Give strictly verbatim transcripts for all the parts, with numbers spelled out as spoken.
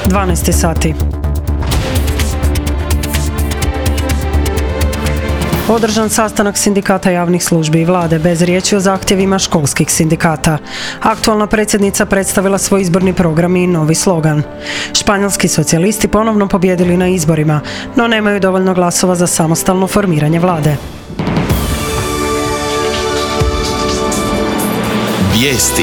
dvanaest sati. Održan sastanak sindikata javnih službi i vlade bez riječi o zahtjevima školskih sindikata. Aktualna predsjednica predstavila svoj izborni program i novi slogan. Španjolski socijalisti ponovno pobjedili na izborima, no nemaju dovoljno glasova za samostalno formiranje vlade. Vijesti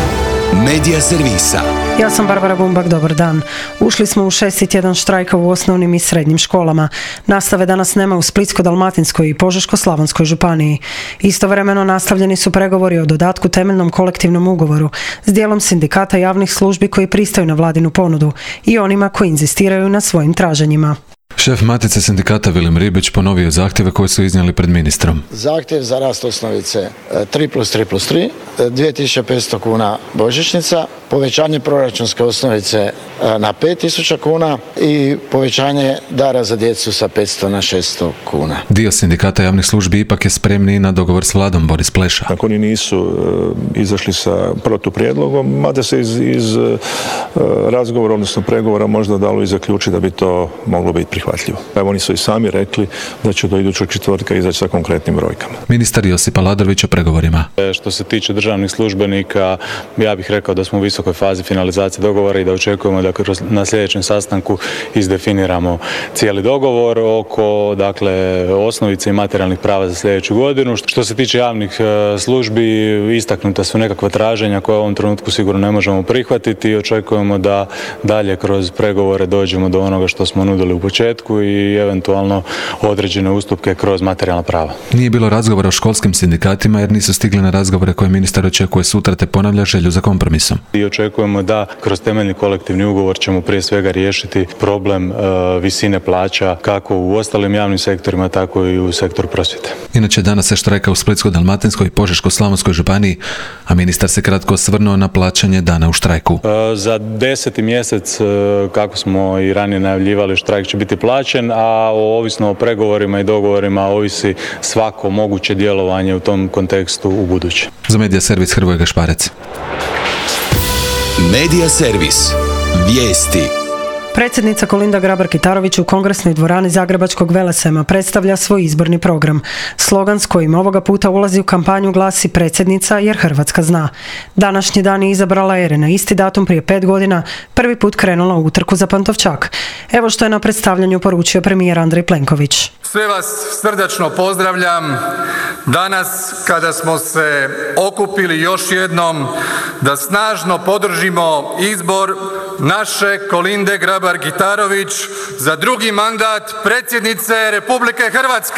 Medija servisa. Ja sam Barbara Bumbak, dobar dan. Ušli smo u šesti tjedan štrajka u osnovnim i srednjim školama. Nastave danas nema u Splitsko-dalmatinskoj i Požeško-slavonskoj županiji. Istovremeno nastavljeni su pregovori o dodatku temeljnom kolektivnom ugovoru s dijelom sindikata javnih službi koji pristaju na vladinu ponudu i onima koji inzistiraju na svojim traženjima. Šef Matice sindikata Vilim Ribić ponovio zahtjeve koje su iznijeli pred ministrom. Zahtjev za rast osnovice tri plus tri plus tri, dvije tisuće petsto kuna božićnica, povećanje proračunske osnovice na pet tisuća kuna i povećanje dara za djecu sa petsto na šesto kuna. Dio sindikata javnih službi ipak je spremniji na dogovor s vladom, Boris Pleša. Ako oni nisu uh, izašli sa protuprijedlogom, mada se iz, iz uh, razgovora, odnosno pregovora možda dalo i zaključiti da bi to moglo biti prihvatljivo. Evo, oni su i sami rekli da će do idućeg četvrtka izaći sa konkretnim brojkama. Ministar Josip Aladrović o pregovorima. Što se tiče državnih službenika, ja bih rekao da smo u visokoj fazi finalizacije dogovora i da očekujemo da na sljedećem sastanku izdefiniramo cijeli dogovor oko, dakle, osnovice i materijalnih prava za sljedeću godinu. Što se tiče javnih službi, istaknuta su nekakva traženja koja u ovom trenutku sigurno ne možemo prihvatiti i očekujemo da dalje kroz pregovore dođemo do onoga što smo nudili u početku i eventualno određene ustupke kroz materijalna prava. Nije bilo razgovora o školskim sindikatima jer nisu stigli na razgovore koje ministar očekuje sutra, te ponavlja želju za kompromisom. I očekujemo da kroz temeljni kolektivni ugovor ćemo prije svega riješiti problem e, visine plaća kako u ostalim javnim sektorima, tako i u sektoru prosvjete. Inače, danas se štrajka u Splitsko-dalmatinskoj i Požeško-slavonskoj županiji, a ministar se kratko osvrnuo na plaćanje dana u štrajku. E, za deseti mjesec, e, kako smo i ranije najavljivali, štrajk će biti plaćen, a ovisno o pregovorima i dogovorima ovisi svako moguće djelovanje u tom kontekstu u buduće. Za Medija servis Hrvoje Gašparec. Medija servis. Vijesti. Predsjednica Kolinda Grabar-Kitarović u kongresnoj dvorani Zagrebačkog Velesema predstavlja svoj izborni program. Slogan s kojim ovoga puta ulazi u kampanju glasi predsjednica jer Hrvatska zna. Današnji dan je izabrala jer je na isti datum prije pet godina prvi put krenula u utrku za Pantovčak. Evo što je na predstavljanju poručio premijer Andrej Plenković. Sve vas srdačno pozdravljam danas kada smo se okupili još jednom da snažno podržimo izbor naše Kolinde Grabar-Kitarović za drugi mandat predsjednice Republike Hrvatske.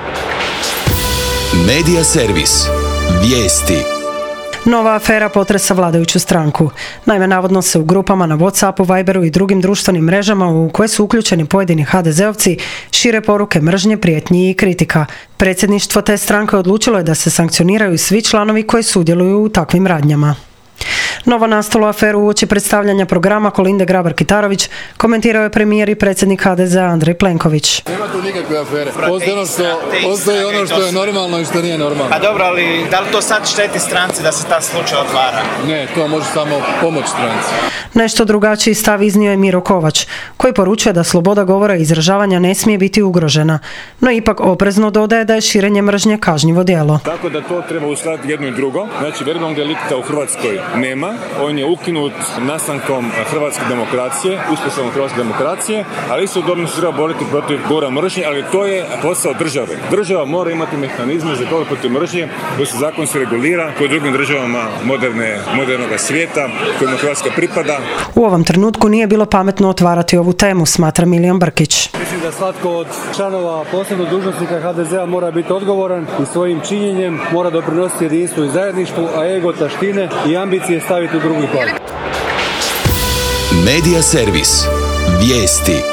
Medija servis. Vijesti. Nova afera potresa vladajuću stranku. Naime, navodno se u grupama na WhatsAppu, Viberu i drugim društvenim mrežama u koje su uključeni pojedini ha de zeovci šire poruke mržnje, prijetnji i kritika. Predsjedništvo te stranke odlučilo je da se sankcioniraju svi članovi koji sudjeluju u takvim radnjama. Novo nastalu aferu uoči predstavljanja programa Kolinde Grabar-Kitarović komentirao je premijer i predsjednik ha de zea Andrej Plenković. Nema tu nikakve afere. Postoji ono što, postoji ono što je normalno i što nije normalno. Pa dobro, ali da li to sad šteti stranci da se ta slučaj otvara? Ne, to može samo pomoći stranci. Nešto drugačiji stav iznio je Miro Kovač, koji poručuje da sloboda govora i izražavanja ne smije biti ugrožena, no ipak oprezno dodaje da je širenje mržnje kažnjivo djelo. Tako da to treba uskladiti jedno i drugo. Znači, verbalnog delikta u Hrvatskoj nema. On je ukinut nastankom hrvatske demokracije, uspostavom hrvatske demokracije, ali istodobno se treba boriti protiv govora mržnje, ali to je posao države. Država mora imati mehanizme za govor protiv mržnje koji se zakonski regulira kod drugim državama moderne, modernog svijeta kojima Hrvatska pripada. U ovom trenutku nije bilo pametno otvarati ovu temu, smatra Milijan Brkić. Mislim da svatko od članova posebnog dužnosnika ha de zea mora biti odgovoran i svojim činjenjem mora doprinositi jedinstvu i zajedništvu, a ego, taštine i ambicije staviti u drugi plan. Medija servis. Vijesti.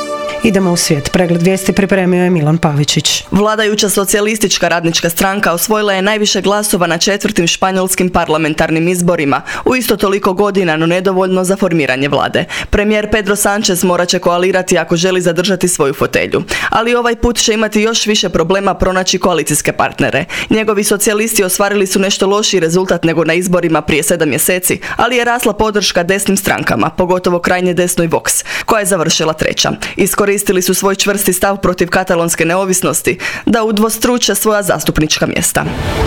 Idemo u svijet. Pregled vijesti pripremio je Milan Pavičić. Vladajuća socijalistička radnička stranka osvojila je najviše glasova na četvrtim španjolskim parlamentarnim izborima, u isto toliko godina, no nedovoljno za formiranje vlade. Premijer Pedro Sánchez morat će koalirati ako želi zadržati svoju fotelju. Ali ovaj put će imati još više problema pronaći koalicijske partnere. Njegovi socijalisti ostvarili su nešto lošiji rezultat nego na izborima prije sedam mjeseci, ali je rasla podrška desnim strankama, pogotovo krajnje desnoj Vox, koja je završila treća. Iskoristili su svoj čvrsti stav protiv katalonske neovisnosti da udvostruče svoja zastupnička mjesta.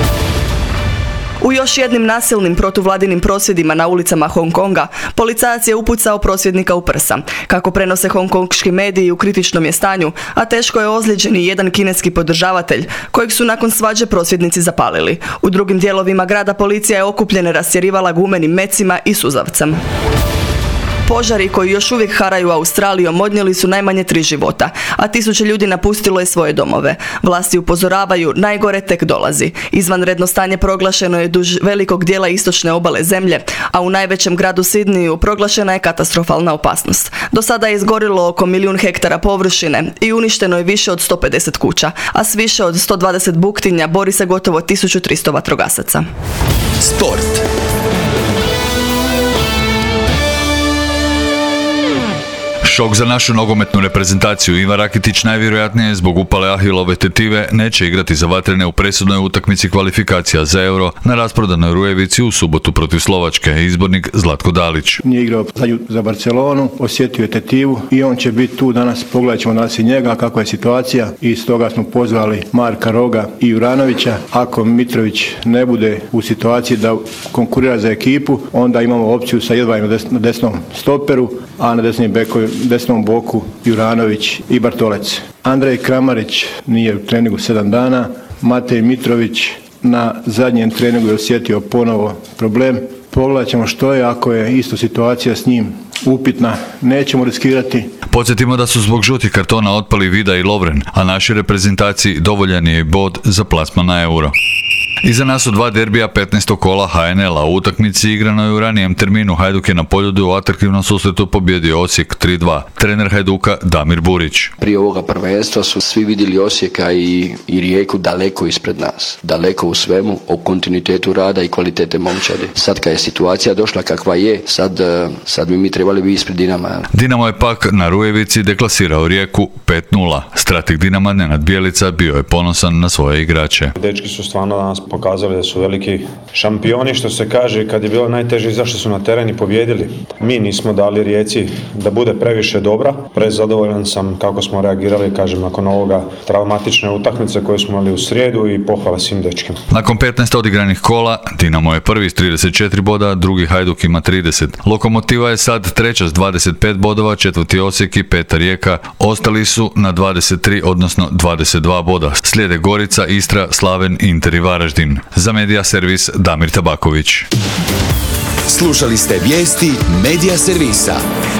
U još jednim nasilnim protuvladinim prosvjedima na ulicama Hong Konga, policajac je upucao prosvjednika u prsa. Kako prenose hongkonški mediji, u kritičnom je stanju, a teško je ozlijeđen i jedan kineski podržavatelj, kojeg su nakon svađe prosvjednici zapalili. U drugim dijelovima grada policija je okupljene rastjerivala gumenim mecima i suzavcem. Požari koji još uvijek haraju Australijom odnijeli su najmanje tri života, a tisuće ljudi napustilo je svoje domove. Vlasti upozoravaju, najgore tek dolazi. Izvanredno stanje proglašeno je duž velikog dijela istočne obale zemlje, a u najvećem gradu Sidniju proglašena je katastrofalna opasnost. Do sada je izgorilo oko milijun hektara površine i uništeno je više od sto pedeset kuća, a s više od sto dvadeset buktinja bori se gotovo tisuću tristo vatrogasaca. Sport. Šok za našu nogometnu reprezentaciju. Ivan Rakitić najvjerojatnije zbog upale ahilove tetive neće igrati za Vatrene u presudnoj utakmici kvalifikacija za Euro na rasprodanoj Rujevici u subotu protiv Slovačke. Izbornik Zlatko Dalić. Nije igrao za Barcelonu, osjetio je tetivu i on će biti tu danas. Pogledat ćemo danas i njega kakva je situacija i stoga smo pozvali Marka Roga i Juranovića. Ako Mitrović ne bude u situaciji da konkurira za ekipu, onda imamo opciju sa Jedvajom na desnom stoperu, a na desnim bekovima desnom boku Juranović i Bartolec. Andrej Kramarić nije u treningu sedam dana. Matej Mitrović na zadnjem treningu je osjetio ponovo problem. Pogledat ćemo što je ako je isto situacija s njim upitna. Nećemo riskirati. Podsjetimo da su zbog žutih kartona otpali Vida i Lovren, a našoj reprezentaciji dovoljan je bod za plasman na Euro. Iza nas su dva derbija petnaestog kola ha en el-a. U utakmici igranoj u ranijem terminu Hajduk je na Poljudu u atraktivnom susretu pobjedio Osijek tri dva. Trener Hajduka Damir Burić. Prije ovoga prvenstva su svi vidjeli Osijeka i, i Rijeku daleko ispred nas. Daleko u svemu, o kontinuitetu rada i kvalitete momčadi. Sad kad je situacija došla kakva je, sad, sad bi mi trebali biti ispred Dinama. Dinamo je pak na Rujevici deklasirao Rijeku pet nula. Strateg Dinama Nenad Bjelica bio je ponosan na svoje igrače. Dečki su stvarno danas pokazali da su veliki šampioni, što se kaže, kad je bilo najteže izašli su na teren i pobjedili. Mi nismo dali Rijeci da bude previše dobra. Prezadovoljan sam kako smo reagirali, kažem, nakon ovoga traumatične utakmice koje smo imali u srijedu i pohvala svim dečkima. Nakon petnaest odigranih kola, Dinamo je prvi s trideset četiri boda, drugi Hajduk ima trideset. Lokomotiva je sad treća s dvadeset pet bodova, četvrti Osijek i peta Rijeka. Ostali su na dvadeset tri, odnosno dvadeset dva boda. Slijede Gorica, Istra, Slaven, Inter i Varaždin. Za Medija servis Damir Tabaković. Slušali ste vijesti Medija servisa.